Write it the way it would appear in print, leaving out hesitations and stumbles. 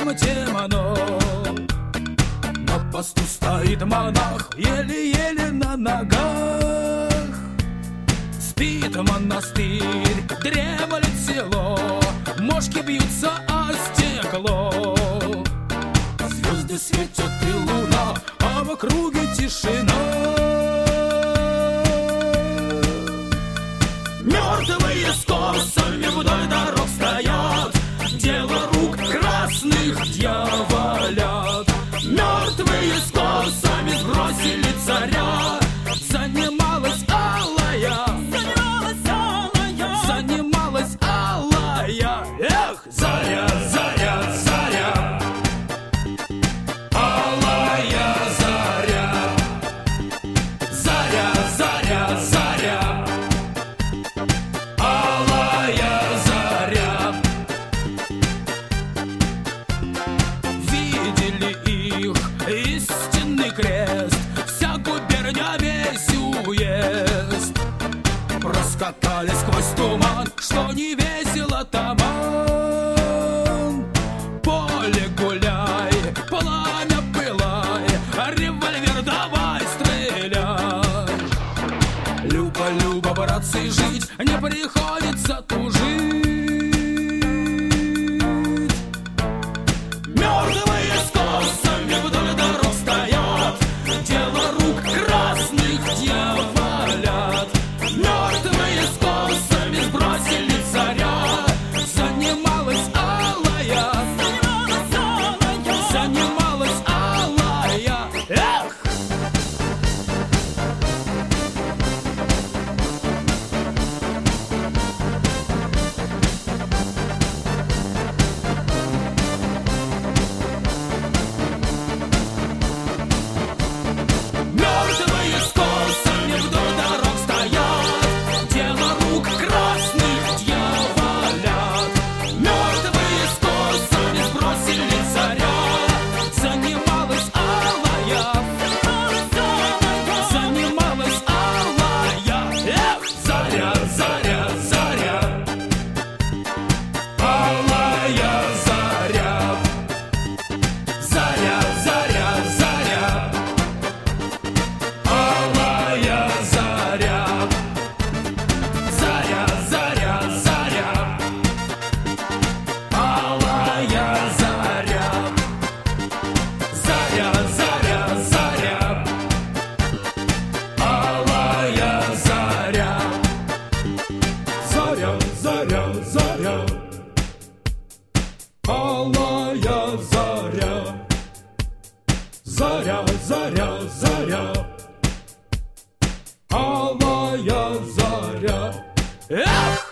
совсем темно. На посту стоит монах, еле-еле на ногах. Спит монастырь, дремлет село, мошки бьются о стекло. Звезды светят и луна, а в округе тишина. Мертвые с косами вдоль дорог стоят, дело рук красных дьяволят. Мертвые с косами сбросили царя, занималась алая, занималась алая. Эх, заря, заря, заря, алая заря, заря, заря, заря, алая заря. Видели их истинный крест, вся губерния, весь уезд. Проскакали сквозь туман, что не весело таман. Поле гуляй, пламя пылай, револьвер давай стреляй. Люба, Люба, братцы, жить не приходится тужить. Мертвые с косами вдоль дорог стоят, дело рук красных дьяволят. Мертвые с косами сбросили царя, занималась алая, занималась алая. Эх! Мертвые с косами вдоль дорог стоят, дело рук красных дьяволят. Мертвые с косами сбросили царя, занималась алая, занималась алая. Эх, заря, заря, заря, алая заря, заря, заря, заря, алая заря, заря, заря, заря, алая заря, заря, заря, заря, алая заря, заря, заря, заря, алая заря, заря, заря, заря, алая заря. Эх!